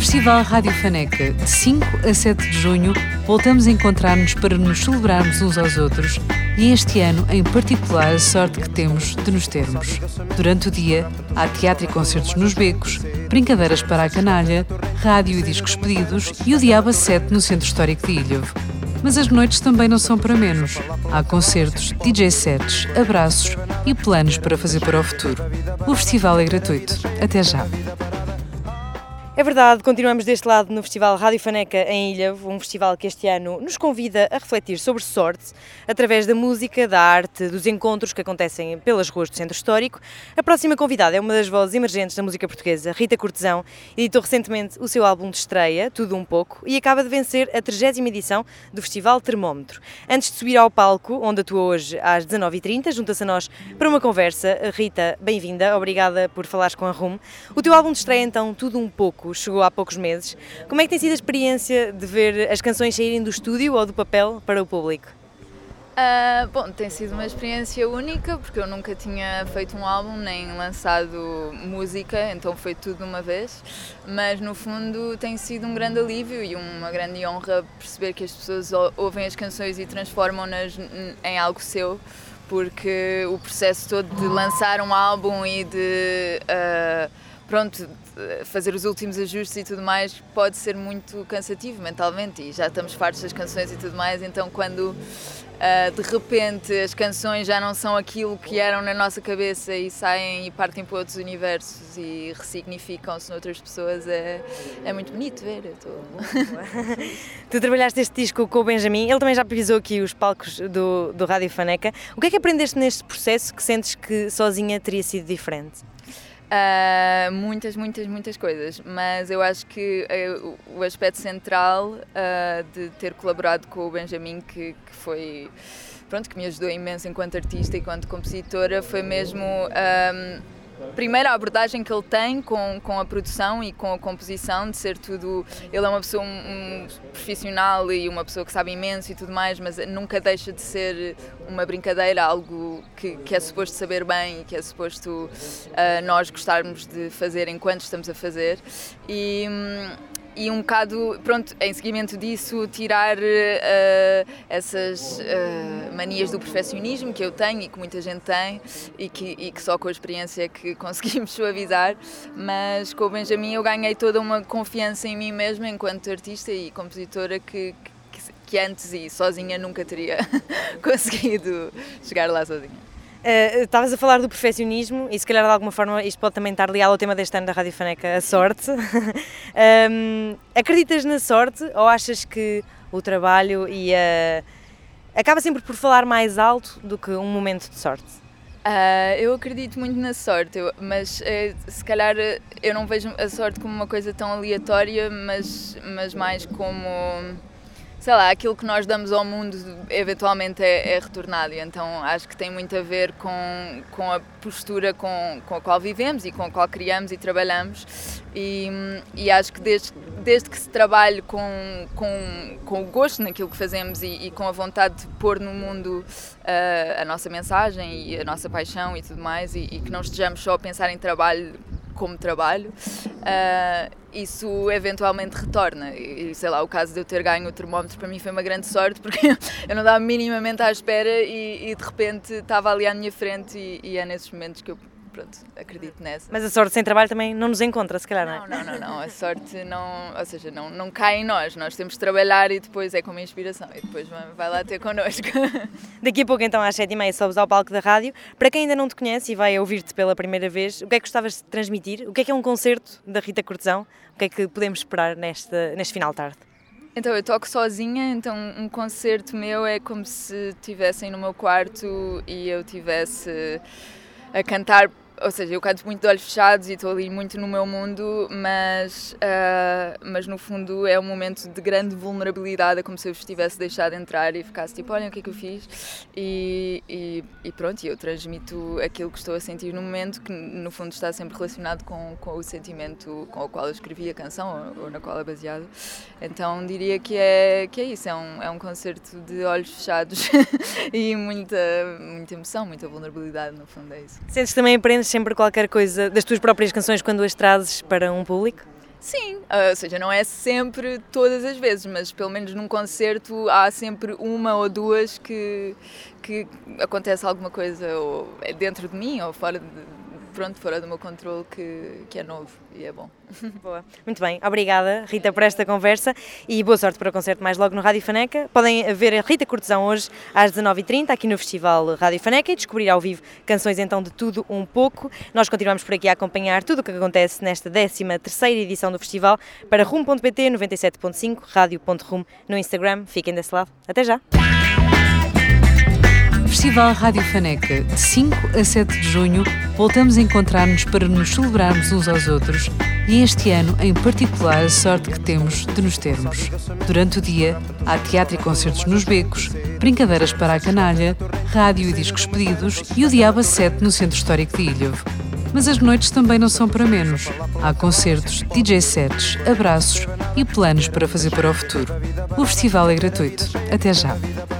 Festival Rádio Faneca, de 5 a 7 de junho, voltamos a encontrar-nos para nos celebrarmos uns aos outros e este ano, em particular, a sorte que temos de nos termos. Durante o dia, há teatro e concertos nos becos, brincadeiras para a canalha, rádio e discos pedidos e o Diabo a 7 no Centro Histórico de Ilhavo. Mas as noites também não são para menos. Há concertos, DJ sets, abraços e planos para fazer para o futuro. O festival é gratuito. Até já! É verdade, continuamos deste lado no Festival Rádio Faneca em Ilhavo, um festival que este ano nos convida a refletir sobre sorte através da música, da arte, dos encontros que acontecem pelas ruas do Centro Histórico. A próxima convidada é uma das vozes emergentes da música portuguesa, Rita Cortesão, editou recentemente o seu álbum de estreia, Tudo Um Pouco, e acaba de vencer a 30ª edição do Festival Termómetro. Antes de subir ao palco, onde atua hoje às 19h30, junta-se a nós para uma conversa. Rita, bem-vinda, obrigada por falares com a RUM. O teu álbum de estreia, então, Tudo Um Pouco, chegou há poucos meses. Como é que tem sido a experiência de ver as canções saírem do estúdio ou do papel para o público? Bom, tem sido uma experiência única porque eu nunca tinha feito um álbum nem lançado música, então foi tudo de uma vez, mas no fundo tem sido um grande alívio e uma grande honra perceber que as pessoas ouvem as canções e transformam-nas em algo seu, porque o processo todo de lançar um álbum e de fazer os últimos ajustes e tudo mais pode ser muito cansativo mentalmente e já estamos fartos das canções e tudo mais, então quando de repente as canções já não são aquilo que eram na nossa cabeça e saem e partem para outros universos e ressignificam-se noutras pessoas, é muito bonito ver. Tu trabalhaste este disco com o Benjamin, ele também já pisou aqui os palcos do Rádio Faneca. O que é que aprendeste neste processo que sentes que sozinha teria sido diferente? Muitas coisas, mas eu acho que o aspecto central de ter colaborado com o Benjamin, que foi, que me ajudou imenso enquanto artista e enquanto compositora, foi mesmo primeiro a abordagem que ele tem com a produção e com a composição, de ser tudo... Ele é uma pessoa um profissional e uma pessoa que sabe imenso e tudo mais, mas nunca deixa de ser uma brincadeira, algo que é suposto saber bem e que é suposto nós gostarmos de fazer enquanto estamos a fazer. E um bocado, em seguimento disso, tirar essas manias do perfeccionismo que eu tenho e que muita gente tem e que só com a experiência é que conseguimos suavizar, mas com o Benjamin eu ganhei toda uma confiança em mim mesma enquanto artista e compositora que antes e sozinha nunca teria conseguido chegar lá sozinha. Estavas a falar do perfeccionismo e se calhar de alguma forma isto pode também estar ligado ao tema deste ano da Rádio Faneca, a sorte. Acreditas na sorte ou achas que o trabalho acaba sempre por falar mais alto do que um momento de sorte? Eu acredito muito na sorte, mas se calhar eu não vejo a sorte como uma coisa tão aleatória, mas mais como... sei lá, aquilo que nós damos ao mundo eventualmente é retornado, e então acho que tem muito a ver com a postura com a qual vivemos e com a qual criamos e trabalhamos, e acho que desde que se trabalhe com o gosto naquilo que fazemos e com a vontade de pôr no mundo a nossa mensagem e a nossa paixão e tudo mais, e que não estejamos só a pensar em trabalho como trabalho, isso eventualmente retorna. E sei lá, o caso de eu ter ganho o termómetro para mim foi uma grande sorte, porque eu não estava minimamente à espera e de repente estava ali à minha frente e é nesses momentos que eu acredito nessa. Mas a sorte sem trabalho também não nos encontra, se calhar, não é? Não, a sorte não cai em nós temos de trabalhar e depois é como inspiração e depois vai lá ter connosco. Daqui a pouco então às 7h30 sobes ao palco da rádio. Para quem ainda não te conhece e vai ouvir-te pela primeira vez, o que é que gostavas de transmitir? O que é um concerto da Rita Cortesão? O que é que podemos esperar neste final de tarde? Então eu toco sozinha, então um concerto meu é como se estivessem no meu quarto e eu estivesse a cantar. Ou seja, eu canto muito de olhos fechados e estou ali muito no meu mundo, mas no fundo é um momento de grande vulnerabilidade, é como se eu estivesse deixado entrar e ficasse tipo, olha o que é que eu fiz, e pronto, eu transmito aquilo que estou a sentir no momento, que no fundo está sempre relacionado com o sentimento com o qual eu escrevi a canção ou na qual é baseado. Então diria que é isso, é um concerto de olhos fechados e muita emoção, muita vulnerabilidade, no fundo é isso. Sentes também aprendes sempre qualquer coisa das tuas próprias canções quando as trazes para um público? Sim, ou seja, não é sempre todas as vezes, mas pelo menos num concerto há sempre uma ou duas que acontece alguma coisa ou é dentro de mim ou fora do meu controle que é novo e é bom. Boa. Muito bem, obrigada Rita por esta conversa e boa sorte para o concerto mais logo no Rádio Faneca. Podem ver a Rita Cortesão hoje às 19h30 aqui no Festival Rádio Faneca e descobrir ao vivo canções então de tudo um pouco. Nós continuamos por aqui a acompanhar tudo o que acontece nesta 13ª edição do festival para Rum.pt, 97.5, Rádio.rum no Instagram. Fiquem desse lado. Até já! Festival Rádio Faneca, de 5 a 7 de junho, voltamos a encontrar-nos para nos celebrarmos uns aos outros e este ano, em particular, a sorte que temos de nos termos. Durante o dia, há teatro e concertos nos becos, brincadeiras para a canalha, rádio e discos pedidos e o Diabo a 7 no Centro Histórico de Ilhavo. Mas as noites também não são para menos. Há concertos, DJ sets, abraços e planos para fazer para o futuro. O festival é gratuito. Até já!